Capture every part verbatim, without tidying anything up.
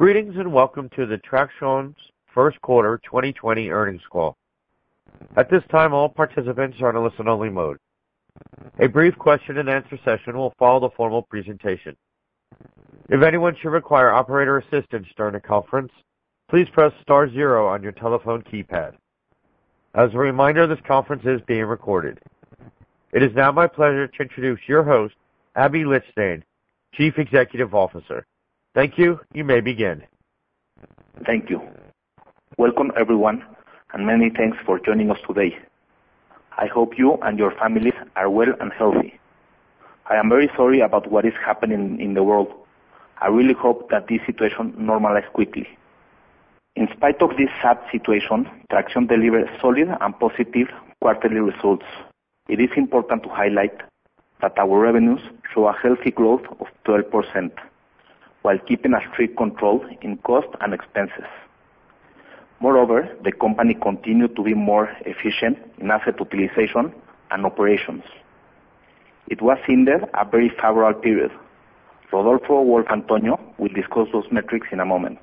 Greetings and welcome to the TRAXION's first quarter twenty twenty earnings call. At this time, all participants are in a listen-only mode. A brief question and answer session will follow the formal presentation. If anyone should require operator assistance during the conference, please press star zero on your telephone keypad. As a reminder, this conference is being recorded. It is now my pleasure to introduce your host, Aby Lijtszain, Chief Executive Officer. Thank you. You may begin. Thank you. Welcome, everyone, and many thanks for joining us today. I hope you and your families are well and healthy. I am very sorry about what is happening in the world. I really hope that this situation normalizes quickly. In spite of this sad situation, TRAXION delivered solid and positive quarterly results. It is important to highlight that our revenues show a healthy growth of twelve percent. While keeping a strict control in cost and expenses. Moreover, the company continued to be more efficient in asset utilization and operations. It was indeed a very favorable period. Rodolfo, Wolf, Antonio will discuss those metrics in a moment.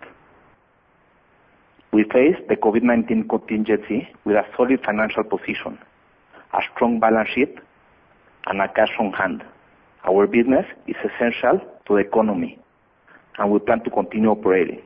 We faced the COVID nineteen contingency with a solid financial position, a strong balance sheet, and a cash on hand. Our business is essential to the economy, and we plan to continue operating.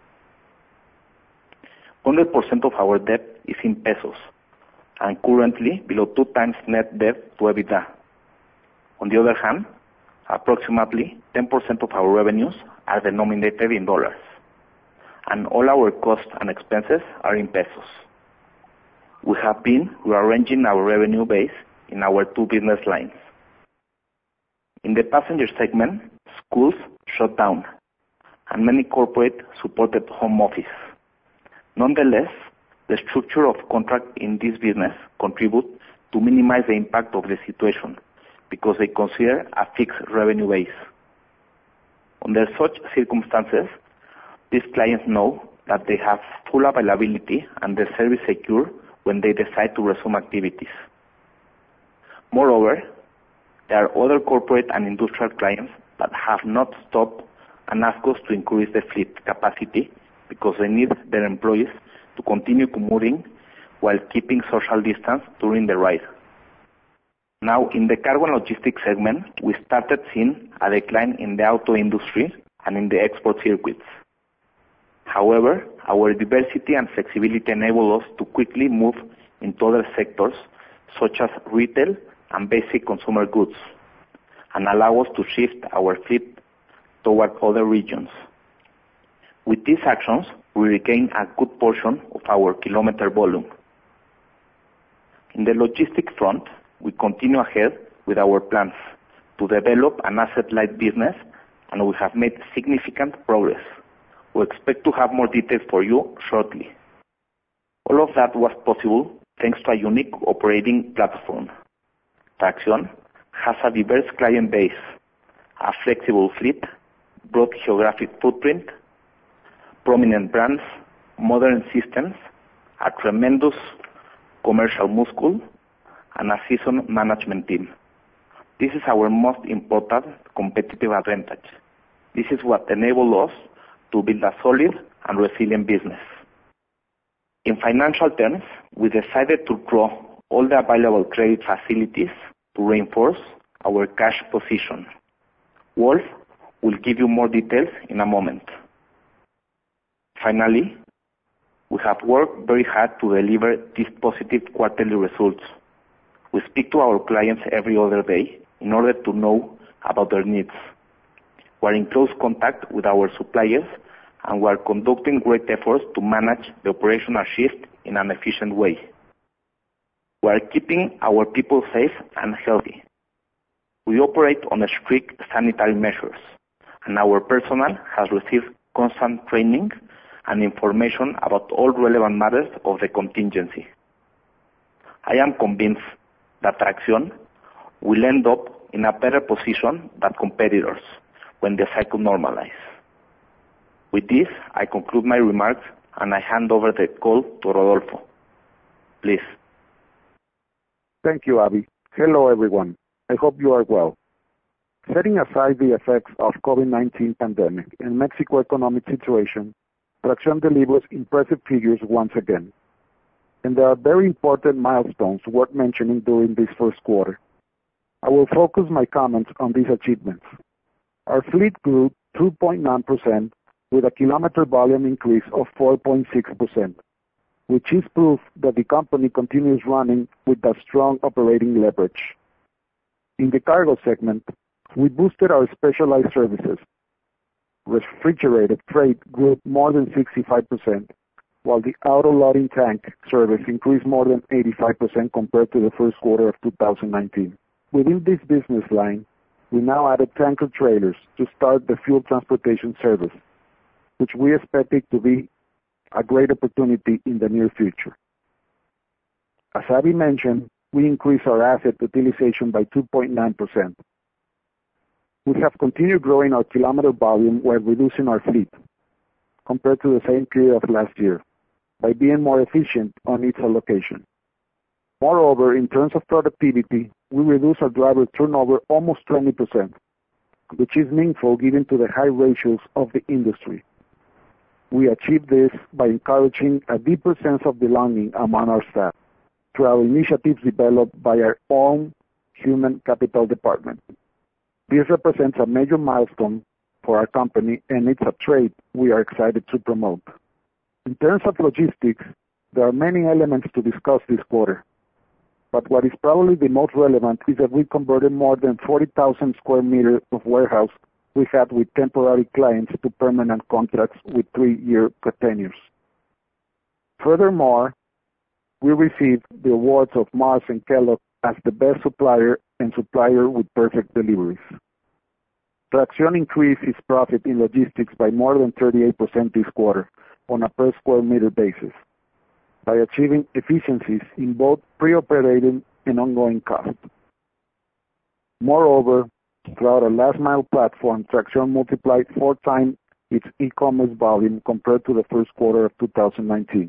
one hundred percent of our debt is in pesos, and currently below two times net debt to EBITDA. On the other hand, approximately ten percent of our revenues are denominated in dollars, and all our costs and expenses are in pesos. We have been rearranging our revenue base in our two business lines. In the passenger segment, schools shut down, and many corporate supported home office. Nonetheless, the structure of contract in this business contribute to minimize the impact of the situation because they consider a fixed revenue base. Under such circumstances, these clients know that they have full availability and the service secure when they decide to resume activities. Moreover, there are other corporate and industrial clients that have not stopped and ask us to increase the fleet capacity because they need their employees to continue commuting while keeping social distance during the ride. Now, in the cargo and logistics segment, we started seeing a decline in the auto industry and in the export circuits. However, our diversity and flexibility enable us to quickly move into other sectors such as retail and basic consumer goods and allow us to shift our fleet toward other regions. With these actions, we regain a good portion of our kilometer volume. In the logistics front, we continue ahead with our plans to develop an asset-light business, and we have made significant progress. We expect to have more details for you shortly. All of that was possible thanks to a unique operating platform. TRAXION has a diverse client base, a flexible fleet, broad geographic footprint, prominent brands, modern systems, a tremendous commercial muscle, and a seasoned management team. This is our most important competitive advantage. This is what enables us to build a solid and resilient business. In financial terms, we decided to draw all the available credit facilities to reinforce our cash position. Wolf will give you more details in a moment. Finally, we have worked very hard to deliver these positive quarterly results. We speak to our clients every other day in order to know about their needs. We are in close contact with our suppliers, and we are conducting great efforts to manage the operational shift in an efficient way. We are keeping our people safe and healthy. We operate on strict sanitary measures, and our personnel has received constant training and information about all relevant matters of the contingency. I am convinced that TRAXION will end up in a better position than competitors when the cycle normalizes. With this, I conclude my remarks and I hand over the call to Rodolfo. Please. Thank you, Aby. Hello, everyone. I hope you are well. Setting aside the effects of COVID nineteen pandemic and Mexico economic situation, Traxión delivers impressive figures once again. And there are very important milestones worth mentioning during this first quarter. I will focus my comments on these achievements. Our fleet grew two point nine percent with a kilometer volume increase of four point six percent, which is proof that the company continues running with a strong operating leverage. In the cargo segment, we boosted our specialized services. Refrigerated freight grew more than sixty-five percent, while the auto loading tank service increased more than eighty-five percent compared to the first quarter of two thousand nineteen. Within this business line, we now added tanker trailers to start the fuel transportation service, which we expect it to be a great opportunity in the near future. As Aby mentioned, we increased our asset utilization by two point nine percent. We have continued growing our kilometer volume while reducing our fleet compared to the same period of last year by being more efficient on its allocation. Moreover, in terms of productivity, we reduced our driver turnover almost twenty percent, which is meaningful given to the high ratios of the industry. We achieved this by encouraging a deeper sense of belonging among our staff through our initiatives developed by our own human capital department. This represents a major milestone for our company, and it's a trait we are excited to promote. In terms of logistics, there are many elements to discuss this quarter, but what is probably the most relevant is that we converted more than forty thousand square meters of warehouse we had with temporary clients to permanent contracts with three-year tenures. Furthermore, we received the awards of Mars and Kellogg as the best supplier and supplier with perfect deliveries. Traxión increased its profit in logistics by more than thirty-eight percent this quarter on a per square meter basis by achieving efficiencies in both pre-operating and ongoing costs. Moreover, throughout our last mile platform, Traxión multiplied four times its e-commerce volume compared to the first quarter of two thousand nineteen.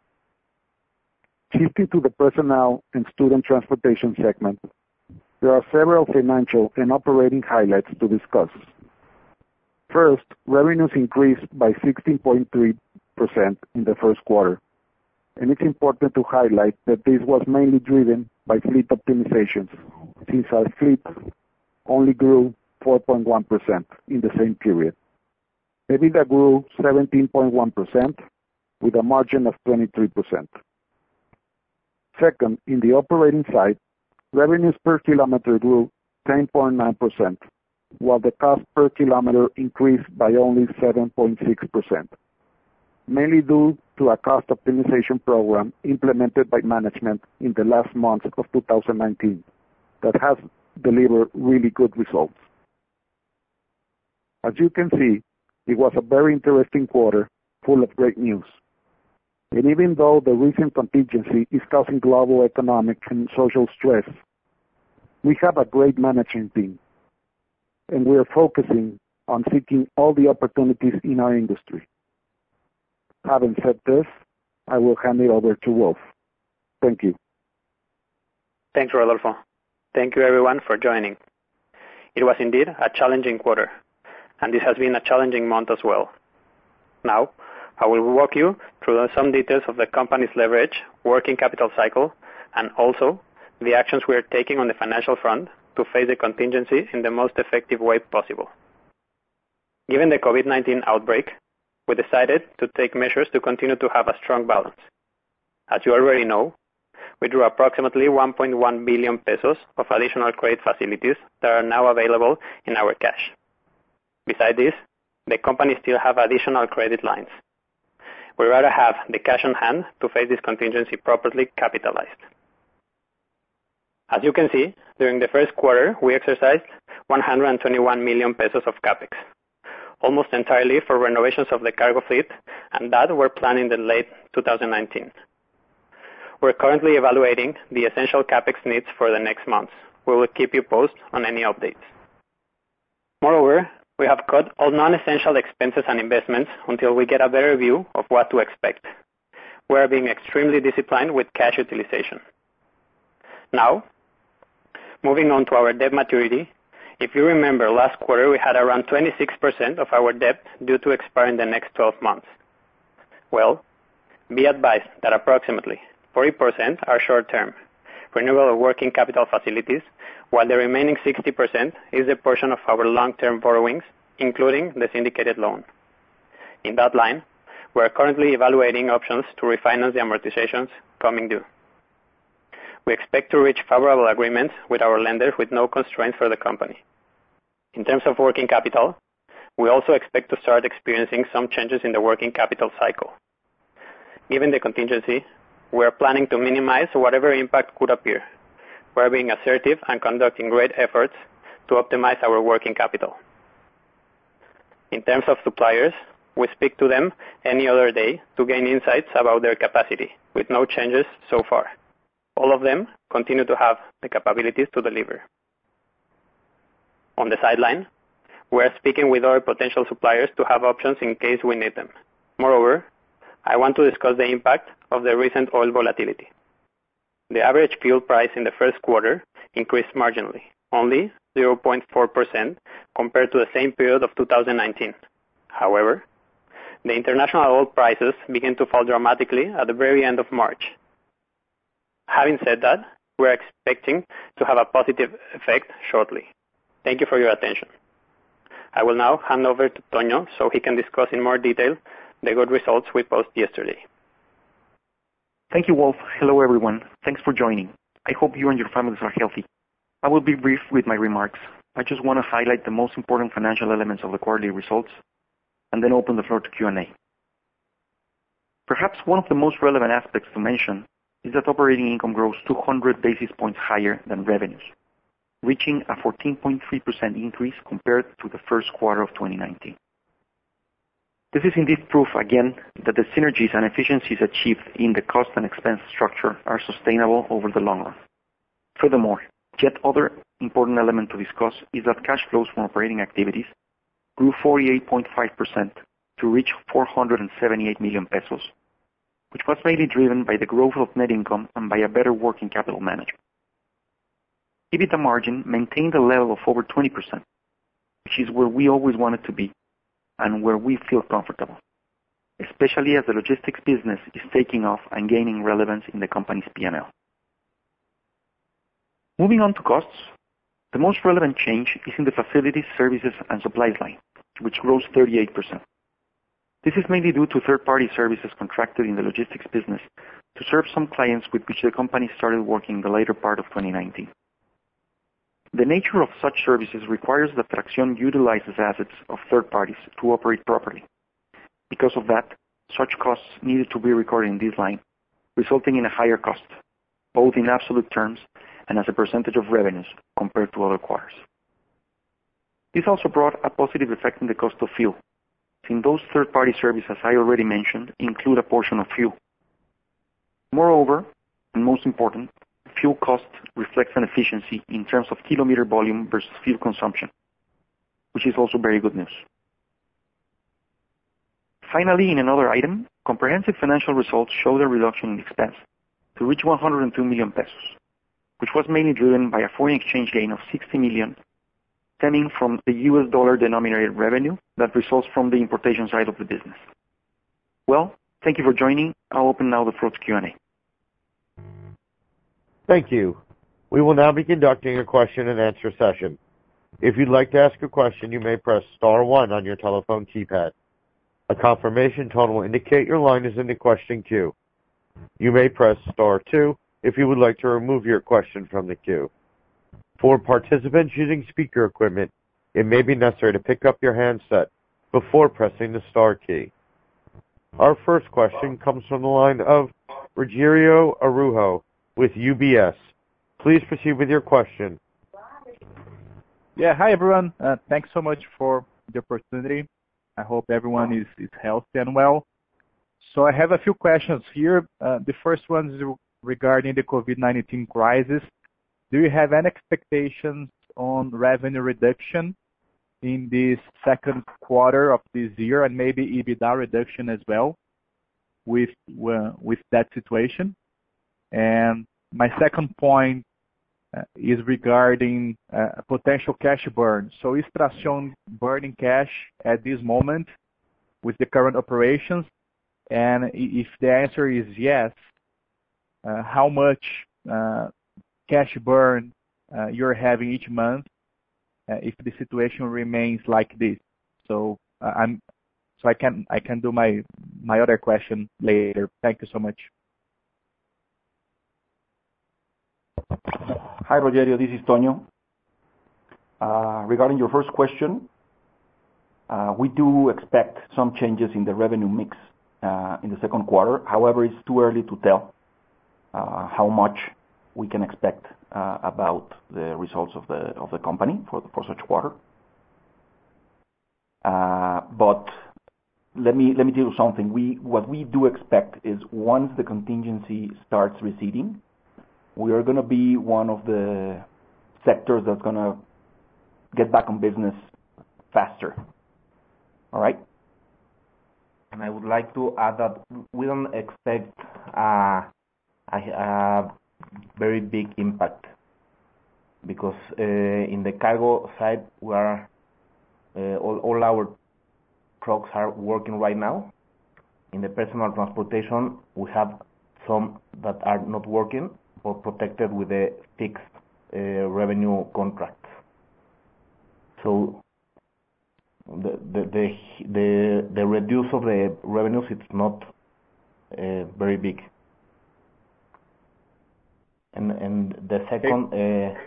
Shifting to the personnel and student transportation segment, there are several financial and operating highlights to discuss. First, revenues increased by sixteen point three percent in the first quarter, and it's important to highlight that this was mainly driven by fleet optimizations, since our fleet only grew four point one percent in the same period. EBITDA grew seventeen point one percent with a margin of twenty-three percent. Second, in the operating side, revenues per kilometer grew ten point nine percent, while the cost per kilometer increased by only seven point six percent, mainly due to a cost optimization program implemented by management in the last months of two thousand nineteen that has delivered really good results. As you can see, it was a very interesting quarter full of great news. And even though the recent contingency is causing global economic and social stress, we have a great management team, and we are focusing on seeking all the opportunities in our industry. Having said this, I will hand it over to Wolf. Thank you. Thanks, Rodolfo. Thank you, everyone, for joining. It was indeed a challenging quarter, and this has been a challenging month as well. Now, I will walk you through some details of the company's leverage, working capital cycle, and also the actions we are taking on the financial front to face the contingency in the most effective way possible. Given the COVID nineteen outbreak, we decided to take measures to continue to have a strong balance. As you already know, we drew approximately one point one billion pesos of additional credit facilities that are now available in our cash. Besides this, the company still have additional credit lines. We'd rather have the cash on hand to face this contingency properly capitalized. As you can see, during the first quarter, we exercised one hundred twenty-one million pesos of capex, almost entirely for renovations of the cargo fleet, and that were planned in the late two thousand nineteen. We're currently evaluating the essential capex needs for the next months. We will keep you posted on any updates. Moreover, we have cut all non-essential expenses and investments until we get a better view of what to expect. We are being extremely disciplined with cash utilization. Now, moving on to our debt maturity, If you remember, last quarter we had around twenty-six percent of our debt due to expire in the next twelve months. Well, be advised that approximately forty percent are short-term, renewable working capital facilities, while the remaining sixty percent is a portion of our long-term borrowings, including the syndicated loan. In that line, we are currently evaluating options to refinance the amortizations coming due. We expect to reach favorable agreements with our lenders with no constraints for the company. In terms of working capital, we also expect to start experiencing some changes in the working capital cycle. Given the contingency, we are planning to minimize whatever impact could appear. We are being assertive and conducting great efforts to optimize our working capital. In terms of suppliers, we speak to them any other day to gain insights about their capacity, with no changes so far. All of them continue to have the capabilities to deliver. On the sideline, we are speaking with other potential suppliers to have options in case we need them. Moreover, I want to discuss the impact of the recent oil volatility. The average fuel price in the first quarter increased marginally, only zero point four percent compared to the same period of two thousand nineteen. However, the international oil prices began to fall dramatically at the very end of March. Having said that, we are expecting to have a positive effect shortly. Thank you for your attention. I will now hand over to Toño so he can discuss in more detail the good results we posted yesterday. Thank you, Wolf. Hello, everyone. Thanks for joining. I hope you and your families are healthy. I will be brief with my remarks. I just want to highlight the most important financial elements of the quarterly results and then open the floor to Q and A. Perhaps one of the most relevant aspects to mention is that operating income grows two hundred basis points higher than revenues, reaching a fourteen point three percent increase compared to the first quarter of twenty nineteen. This is indeed proof, again, that the synergies and efficiencies achieved in the cost and expense structure are sustainable over the long run. Furthermore, yet other important element to discuss is that cash flows from operating activities grew forty-eight point five percent to reach four hundred seventy-eight million pesos, which was mainly driven by the growth of net income and by a better working capital management. EBITDA margin maintained a level of over twenty percent, which is where we always wanted to be and where we feel comfortable, especially as the logistics business is taking off and gaining relevance in the company's P and L. Moving on to costs, the most relevant change is in the facilities, services, and supplies line, which grows thirty-eight percent. This is mainly due to third-party services contracted in the logistics business to serve some clients with which the company started working in the later part of twenty nineteen. The nature of such services requires that Traxión utilizes assets of third parties to operate properly. Because of that, such costs needed to be recorded in this line, resulting in a higher cost, both in absolute terms and as a percentage of revenues compared to other quarters. This also brought a positive effect in the cost of fuel, since those third-party services I already mentioned include a portion of fuel. Moreover, and most important, fuel cost reflects an efficiency in terms of kilometer volume versus fuel consumption, which is also very good news. Finally, in another item, comprehensive financial results show the reduction in expense to reach one hundred two million pesos, which was mainly driven by a foreign exchange gain of sixty million stemming from the U S dollar denominated revenue that results from the importation side of the business. Well, thank you for joining. I'll open now the floor to Q and A. Thank you. We will now be conducting a question and answer session. If you'd like to ask a question, you may press star one on your telephone keypad. A confirmation tone will indicate your line is in the question queue. You may press star two if you would like to remove your question from the queue. For participants using speaker equipment, it may be necessary to pick up your handset before pressing the star key. Our first question comes from the line of Rogerio Araujo with U B S. Please proceed with your question. Yeah, hi everyone. Uh, thanks so much for the opportunity. I hope everyone is, is healthy and well. So I have a few questions here. Uh, the first one is regarding the COVID nineteen crisis. Do you have any expectations on revenue reduction in this second quarter of this year and maybe EBITDA reduction as well with, uh, with that situation? And my second point uh, is regarding uh, potential cash burn. So is Traxión burning cash at this moment with the current operations? And if the answer is yes, uh, how much uh, cash burn uh, you're having each month uh, if the situation remains like this? So uh, I'm so I can I can do my my other question later. Thank you so much. Hi, Rogerio. This is Toño. Uh, regarding your first question, uh, we do expect some changes in the revenue mix uh, in the second quarter. However, it's too early to tell uh, how much we can expect uh, about the results of the of the company for for such quarter. Uh, but let me let me tell you something. We what we do expect is once the contingency starts receding, we are going to be one of the sectors that's going to get back on business faster. All right? And I would like to add that we don't expect uh, a, a very big impact because uh, in the cargo side, we are uh, all, all our trucks are working right now. In the personal transportation, we have some that are not working, but protected with a fixed uh, revenue contract. So the the the the, the reduce of the revenues it's not uh, very big. And and the second. Uh,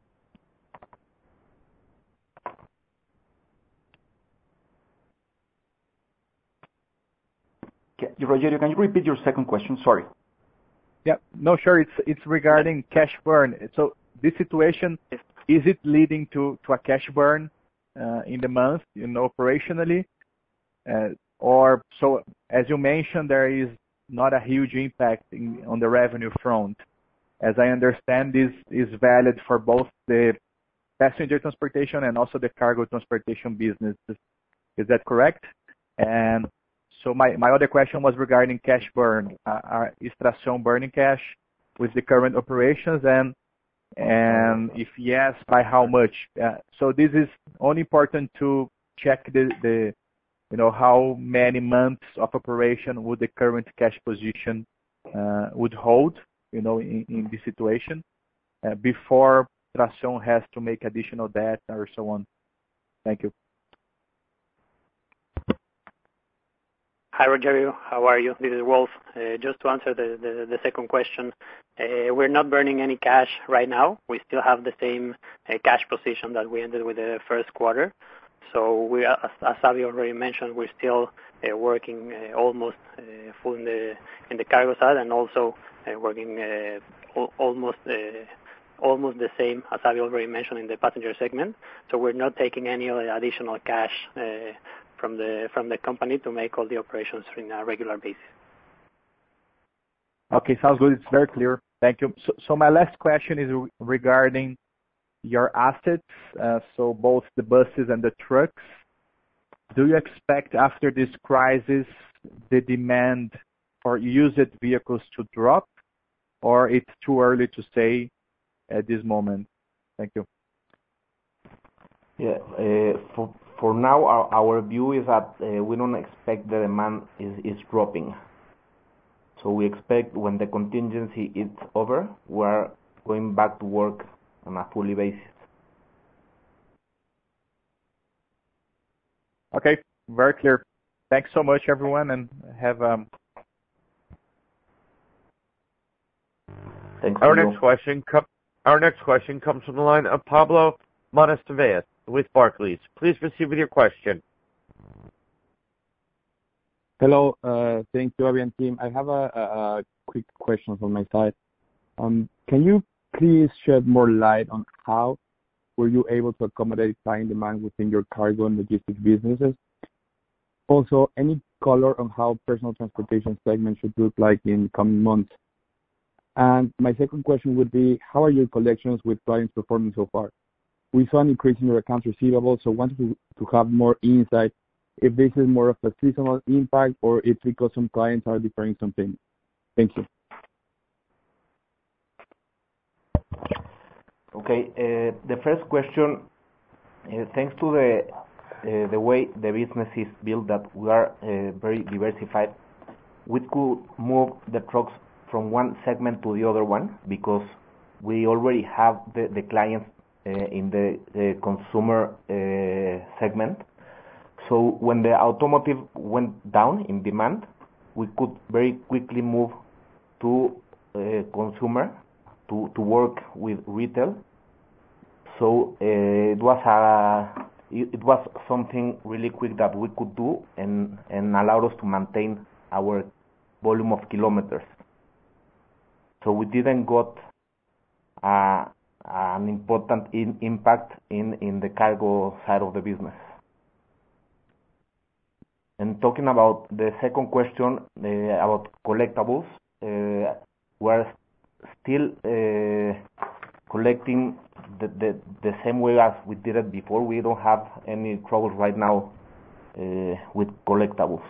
Rogerio, can you repeat your second question? Sorry. Yeah, no, sure. It's it's regarding cash burn. So this situation, is it leading to, to a cash burn uh, in the month, you know, operationally? Uh, or so, as you mentioned, there is not a huge impact in, on the revenue front. As I understand, this is valid for both the passenger transportation and also the cargo transportation business. Is that correct? And so my, my other question was regarding cash burn. Uh, is Traxión burning cash with the current operations, and and if yes, by how much? Uh, so this is only important to check the, the you know how many months of operation would the current cash position uh, would hold, you know, in, in this situation uh, before Traxión has to make additional debt or so on. Thank you. Hi, Rogerio. How are you? This is Wolf. Uh, just to answer the, the, the second question, uh, we're not burning any cash right now. We still have the same uh, cash position that we ended with the first quarter. So we, as, as Xavi already mentioned, we're still uh, working uh, almost uh, full in the in the cargo side, and also uh, working uh, al- almost uh, almost the same as Xavi already mentioned in the passenger segment. So we're not taking any additional cash Uh, from the from the company to make all the operations in a regular basis. Okay, sounds good. It's very clear. Thank you. So, so my last question is re- regarding your assets, uh, so both the buses and the trucks. Do you expect after this crisis the demand for used vehicles to drop, or it's too early to say at this moment? Thank you. Yeah, uh, for For now, our, our view is that uh, we don't expect the demand is, is dropping. So we expect when the contingency is over, we're going back to work on a fully basis. Okay, very clear. Thanks so much, everyone, and have um. Thanks. Our next question com- Our next question comes from the line of Pablo Monasteves with Barclays. Please proceed with your question. Hello, uh, thank you, Avian team. I have a, a, a quick question from my side. Um, can you please shed more light on how were you able to accommodate client demand within your cargo and logistics businesses? Also, any color on how personal transportation segment should look like in coming months? And my second question would be, how are your collections with clients performing so far? We saw an increase in your accounts receivable, so wanted to, to have more insight if this is more of a seasonal impact or it's because some clients are deferring some payments. Thank you. Okay. Uh, the first question, uh, thanks to the uh, the way the business is built, that we are uh, very diversified, we could move the trucks from one segment to the other one because we already have the, the clients uh, in the, the consumer uh, segment. So when the automotive went down in demand, we could very quickly move to uh, consumer to, to work with retail. So uh, it was a it, it was something really quick that we could do and and allowed us to maintain our volume of kilometers. So we didn't got uh, an important in, impact in, in the cargo side of the business. And talking about the second question uh, about collectables, uh, we're still uh, collecting the, the, the same way as we did it before. We don't have any troubles right now uh, with collectables.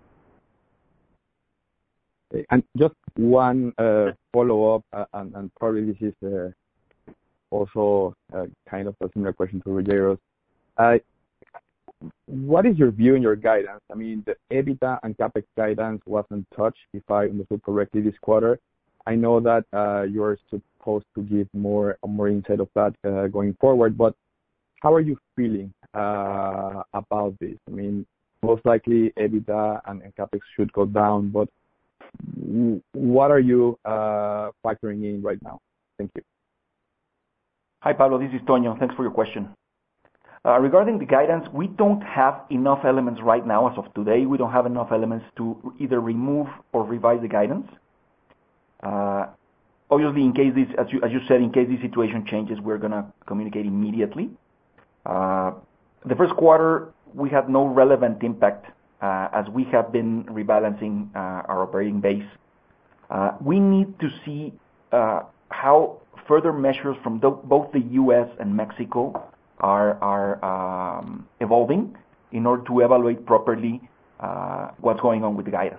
And just one uh, follow-up, uh, and, and probably this is uh, also uh, kind of a similar question to Rogero's. Uh, what is your view and your guidance? I mean, the EBITDA and CapEx guidance wasn't touched, if I understood correctly, this quarter. I know that uh, you're supposed to give more more insight of that uh, going forward, but how are you feeling uh, about this? I mean, most likely EBITDA and, and CapEx should go down, but what are you uh, factoring in right now? Thank you. Hi, Pablo. This is Toño. Thanks for your question. Uh, regarding the guidance, we don't have enough elements right now. As of today, we don't have enough elements to either remove or revise the guidance. Uh, obviously, in case this, as you, as you said, in case this situation changes, we're going to communicate immediately. Uh, the first quarter, we had no relevant impact uh, as we have been rebalancing uh, our operating base. Uh, we need to see uh, how further measures from the, both the U S and Mexico are, are um, evolving in order to evaluate properly uh, what's going on with the guidance.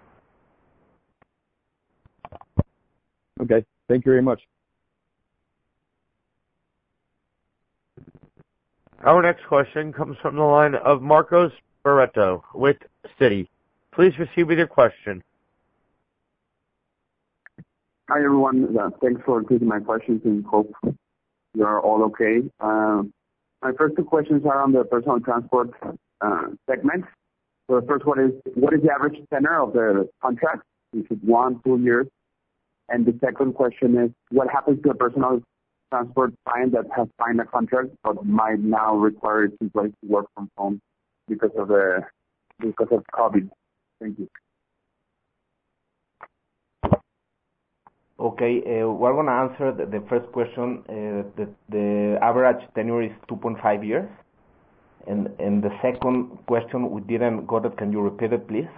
Okay, thank you very much. Our next question comes from the line of Marcos Barreto with Citi. Please proceed with your question. Hi, everyone. Uh, thanks for taking my questions and hope you're all okay. Um, my first two questions are on the personal transport uh, segment. So the first one is, what is the average tenor of the contract? Is it one, two years? And the second question is, what happens to a personal transport client that has signed a contract but might now require its employees to work from home because of the because of COVID? Thank you. Okay, uh, we're going to answer the, the first question. Uh, the, the average tenure is two point five years. And, and the second question, we didn't got it. Can you repeat it, please?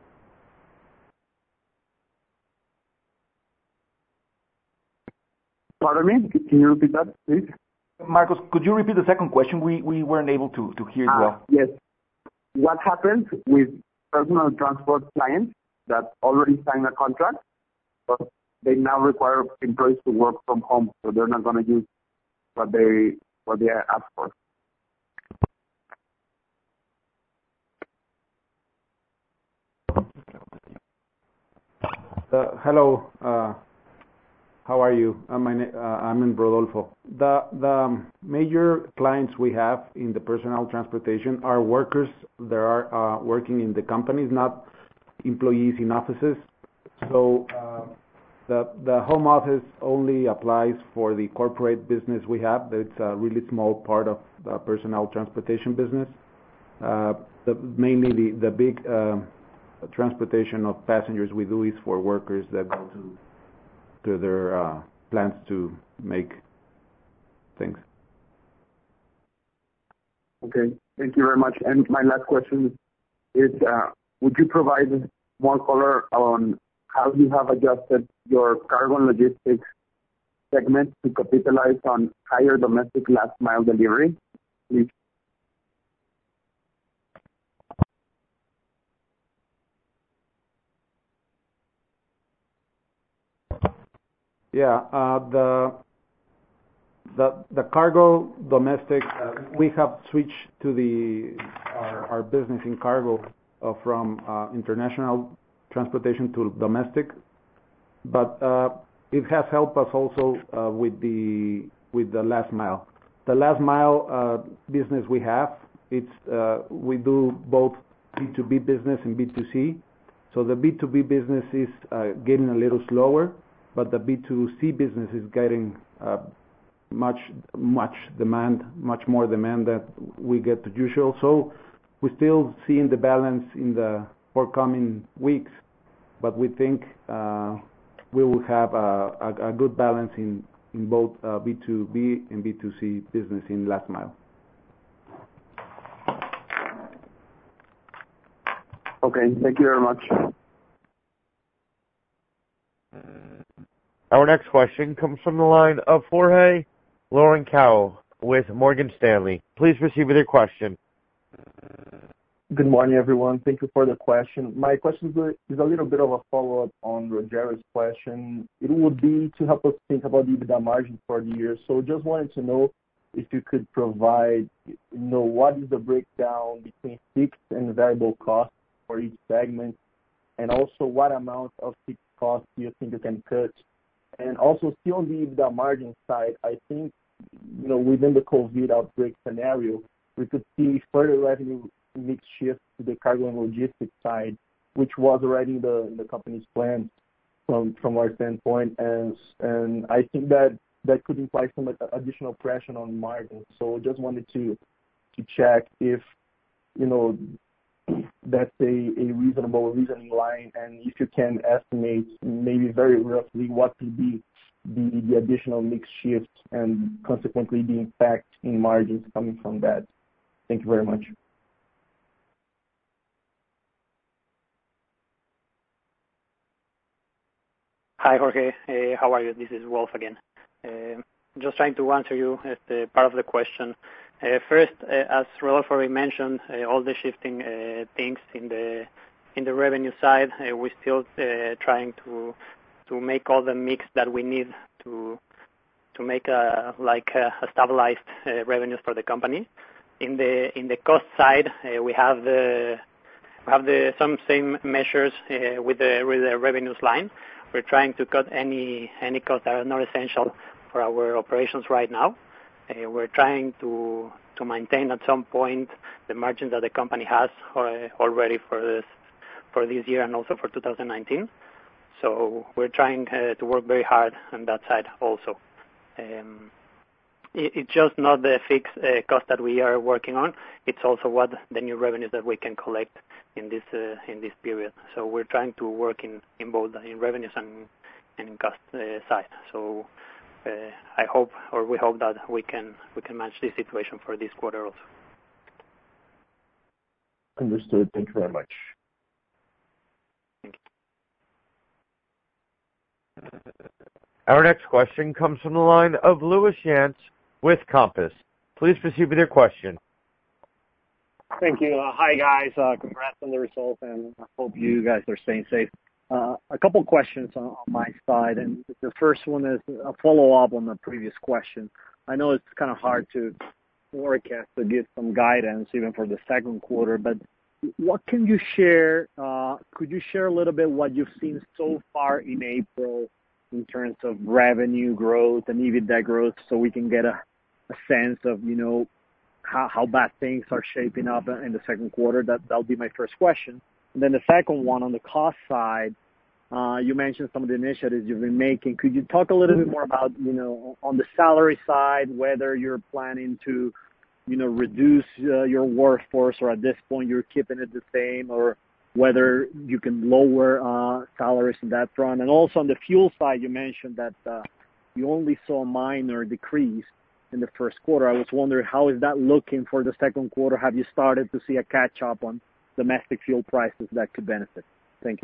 Pardon me? Can you repeat that, please? Marcos, could you repeat the second question? We we weren't able to, to hear it uh, well. Yes. What happens with personal transport clients that already signed a contract, but they now require employees to work from home, so they're not going to use what they what they ask for? Uh, hello. Uh, How are you? Uh, my uh, I'm Rodolfo. The the major clients we have in the personal transportation are workers that are uh, working in the companies, not employees in offices. So uh, the the home office only applies for the corporate business we have. It's a really small part of the personal transportation business. Uh, the, mainly the the big uh, transportation of passengers we do is for workers that go to to their uh, plants to make things. Okay, thank you very much. And my last question is, uh, would you provide more color on how you have adjusted your cargo and logistics segment to capitalize on higher domestic last mile delivery, please? Yeah, uh, the The cargo domestic, we have switched to our business in cargo from international transportation to domestic. But it has helped us also with the last mile. The last mile business we have, it's we do both B two B business and B two C. So the B two B business is getting a little slower, but the B two C business is getting much much demand, much more demand that we get to usual. So we're still seeing the balance in the forthcoming weeks, but we think we will have a, a, a good balance in, in both uh, B two B and B two C business in last mile. Okay, thank you very much. Our next question comes from the line of Jorge Lorenzo with Morgan Stanley. Please proceed with your question. Good morning, everyone. Thank you for the question. My question is a little bit of a follow-up on Rogerio's question. It would be to help us think about the EBITDA margin for the year. So just wanted to know if you could provide, you know, what is the breakdown between fixed and variable costs for each segment, and also what amount of fixed costs do you think you can cut? And also, still on the EBITDA margin side, I think, you know, within the COVID outbreak scenario, we could see further revenue mix shift to the cargo and logistics side, which was already in the, in the company's plans from from our standpoint, and and I think that that could imply some additional pressure on margins. So just wanted to to check if, you know, that's a, a reasonable reasoning line, and if you can estimate maybe very roughly what could be the, the additional mix shift and consequently the impact in margins coming from that. Thank you very much. Hi, Jorge. Uh, how are you? This is Wolf again. Uh, just trying to answer you as the part of the question. Uh, first, uh, as Rodolfo already mentioned, uh, all the shifting uh, things in the in the revenue side, uh, we're still uh, trying to to make all the mix that we need to to make a like a, a stabilized uh, revenues for the company. In the in the cost side, uh, we have the we have the some same measures uh, with the with the revenues line. We're trying to cut any any costs that are not essential for our operations right now. Uh, we're trying to to maintain at some point the margins that the company has uh, already for this for this year and also for two thousand nineteen. So we're trying uh, to work very hard on that side also. Um, it, it's just not the fixed uh, cost that we are working on. It's also what the new revenues that we can collect in this uh, in this period. So we're trying to work in, in both in revenues and, and in cost uh, side. So uh, I hope, or we hope that we can we can manage this situation for this quarter also. Understood. Thank you very much. Thank you. Our next question comes from the line of Luis Yance with Compass. Please proceed with your question. Thank you. Uh, hi, guys. Uh, congrats on the results, and I hope you guys are staying safe. Uh, a couple questions on, on my side, and the first one is a follow-up on the previous question. I know it's kind of hard to forecast to give some guidance even for the second quarter, but what can you share? Uh, could you share a little bit what you've seen so far in April in terms of revenue growth and EBITDA growth, so we can get a, a sense of, you know, how, how bad things are shaping up in the second quarter? That that'll be my first question. And then the second one, on the cost side, uh, you mentioned some of the initiatives you've been making. Could you talk a little bit more about, you know, on the salary side, whether you're planning to, you know, reduce uh, your workforce, or at this point you're keeping it the same, or whether you can lower uh, salaries on that front? And also on the fuel side, you mentioned that uh, you only saw a minor decrease in the first quarter. I was wondering, how is that looking for the second quarter? Have you started to see a catch-up on domestic fuel prices that could benefit? Thank you.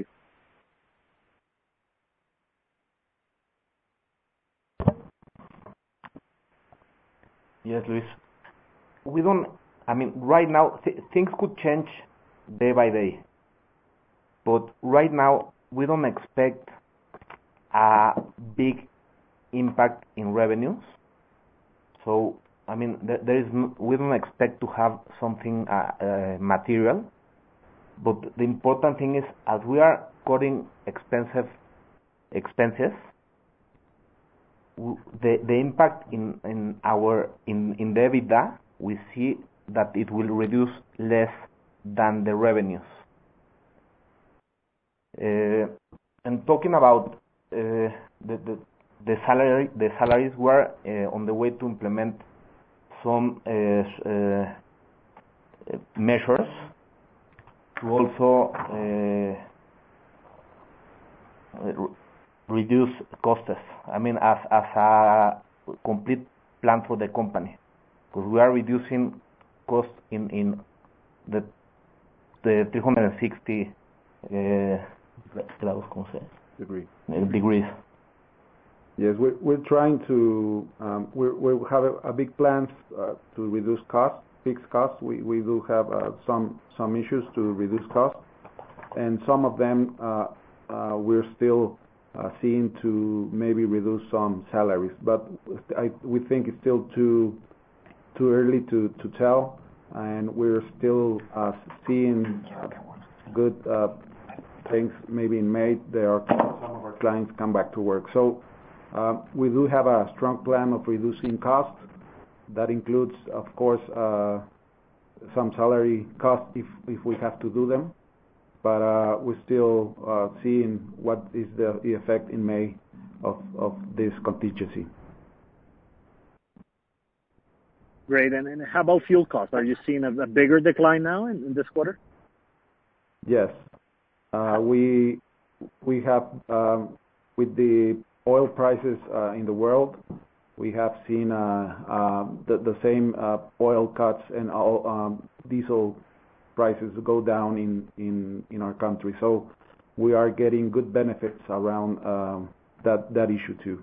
Yes, Luis. We don't, I mean, right now, th- things could change day by day. But right now, we don't expect a big impact in revenues So, I mean, there is we don't expect to have something uh, uh, material, but the important thing is as we are cutting expensive expenses, the the impact in in our in in the EBITDA, we see that it will reduce less than the revenues. Uh, and talking about uh, the, the the salary the salaries, we are uh, on the way to implement some uh, uh, measures to also uh, reduce costs. I mean, as as a complete plan for the company, because we are reducing costs in in the the three hundred sixty uh, Degree. degrees. Yes, we're, we're trying to, um, we we have a, a big plans uh, to reduce costs, fixed costs. We we do have uh, some some issues to reduce costs, and some of them uh, uh, we're still uh, seeing to maybe reduce some salaries. But I, we think it's still too too early to, to tell, and we're still uh, seeing uh, good uh, things. Maybe in May, there are some of our clients come back to work. So. Uh, we do have a strong plan of reducing costs. That includes, of course, uh, some salary costs if, if we have to do them. But uh, we're still uh, seeing what is the effect in May of, of this contingency. Great. And, and how about fuel costs? Are you seeing a, a bigger decline now in, in this quarter? Yes. Uh, we we have, um, with the oil prices uh, in the world, we have seen uh, uh, the, the same uh, oil cuts and all, um, diesel prices go down in, in, in our country. So we are getting good benefits around um, that that issue too.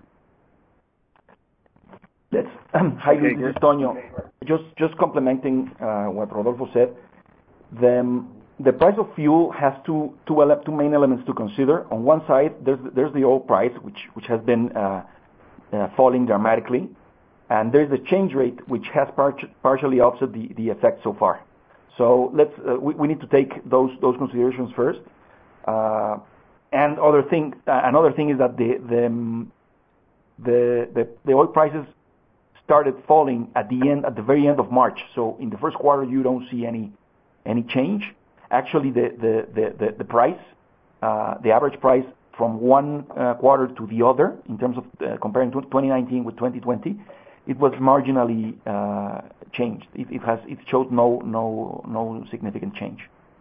Let's, hi, this is Toño. Just just complementing uh, what Rodolfo said. The the price of fuel has two two ele- two main elements to consider. On one side, there's there's the oil price, which which has been uh, uh, falling dramatically, and there's the change rate, which has par- partially offset the, the effect so far. So let's uh, we, we need to take those those considerations first. Uh, and other thing uh, another thing is that the the, the the the oil prices started falling at the end at the very end of March. So in the first quarter, you don't see any any change. Actually, the the the the, the price, uh, the average price from one uh, quarter to the other, in terms of uh, comparing twenty nineteen with twenty twenty, it was marginally uh, changed. It, it has it showed no no no significant change.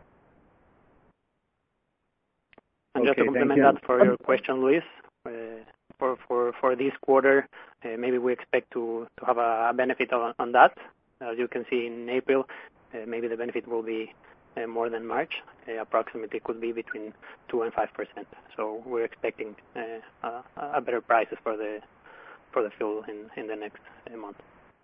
And just okay, to complement that for your question, Luis, uh, for for for this quarter, uh, maybe we expect to to have a benefit on, on that. As you can see in April, uh, maybe the benefit will be Uh, more than March, uh, approximately could be between two and five percent. So we're expecting uh, a, a better prices for the for the fuel in, in the next uh, month.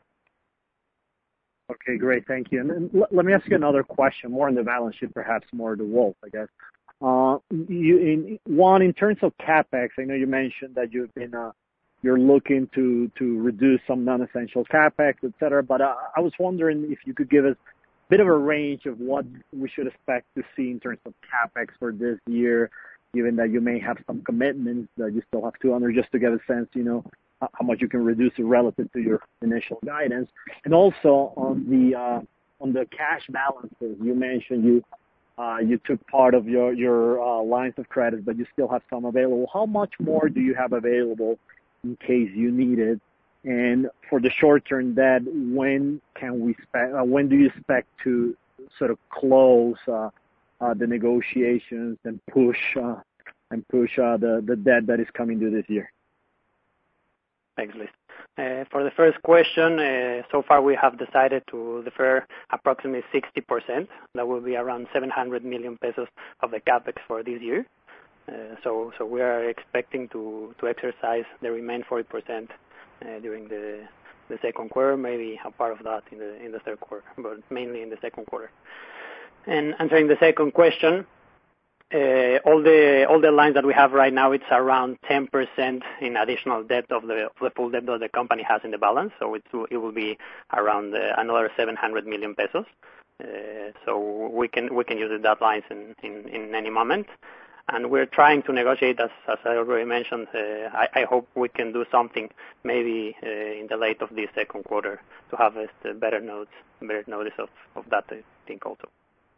Okay, great, thank you. And then l- let me ask you another question, more on the balance sheet, perhaps more to Wolf, I guess. Uh, you, in, one, in terms of capex, I know you mentioned that you've been uh, you're looking to to reduce some non-essential capex, et cetera. But uh, I was wondering if you could give us bit of a range of what we should expect to see in terms of capex for this year, given that you may have some commitments that you still have to honor, just to get a sense, you know, how much you can reduce it relative to your initial guidance. And also on the uh, on the cash balances, you mentioned you uh, you took part of your your uh, lines of credit, but you still have some available. How much more do you have available in case you need it? And for the short-term debt, when can we expect? Uh, when do you expect to sort of close uh, uh, the negotiations and push uh, and push uh, the the debt that is coming due this year? Thanks, Luis. Uh, for the first question, uh, so far we have decided to defer approximately sixty percent. That will be around seven hundred million pesos of the capex for this year. Uh, so so we are expecting to to exercise the remaining forty percent. Uh, during the the second quarter, maybe a part of that in the in the third quarter, but mainly in the second quarter. And answering the second question, uh, all the all the lines that we have right now, it's around ten percent in additional debt of the, of the full debt that the company has in the balance. So it will, it will be around uh, another seven hundred million pesos. Uh, so we can we can use the debt lines in, in, in any moment. And we're trying to negotiate, as, as I already mentioned. Uh, I, I hope we can do something maybe uh, in the late of this second quarter to have a better notes, better notice of, of that uh, thing also.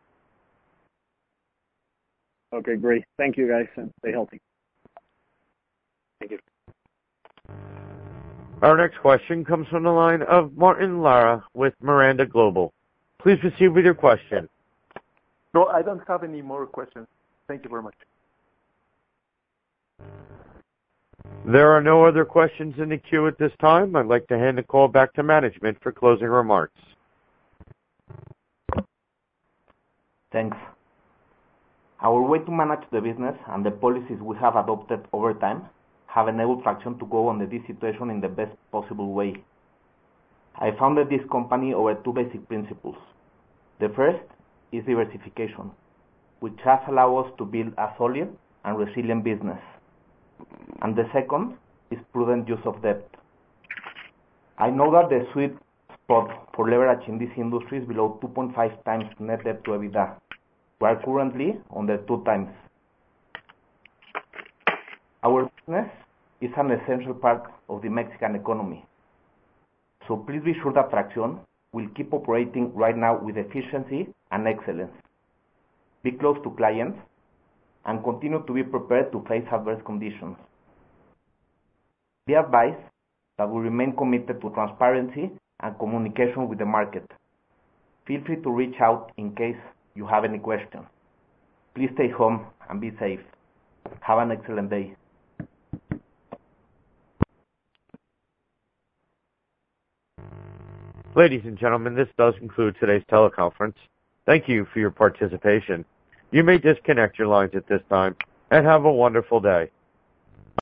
Okay, great. Thank you, guys, and stay healthy. Thank you. Our next question comes from the line of Martin Lara with Miranda Global. Please proceed with your question. No, I don't have any more questions. Thank you very much. There are no other questions in the queue at this time. I'd like to hand the call back to management for closing remarks. Thanks. Our way to manage the business and the policies we have adopted over time have enabled Traxión to go under this situation in the best possible way. I founded this company over two basic principles. The first is diversification, which has allowed us to build a solid and resilient business. And the second is prudent use of debt. I know that the sweet spot for leverage in this industry is below two point five times net debt to EBITDA. We are currently under two times. Our business is an essential part of the Mexican economy. So please be sure that Traxión will keep operating right now with efficiency and excellence. Be close to clients and continue to be prepared to face adverse conditions. Be advised that we remain committed to transparency and communication with the market. Feel free to reach out in case you have any questions. Please stay home and be safe. Have an excellent day. Ladies and gentlemen, this does conclude today's teleconference. Thank you for your participation. You may disconnect your lines at this time, and have a wonderful day.